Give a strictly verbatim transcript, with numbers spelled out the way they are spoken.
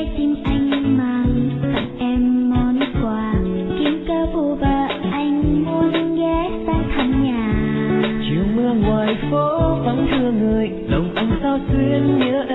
trái tim anh mang tặng em món quà, kiếm cơ vu vơ anh muốn ghé sang thăm nhà. Chiều mưa ngoài phố vắng thưa người, lòng anh sao xuyên nhớ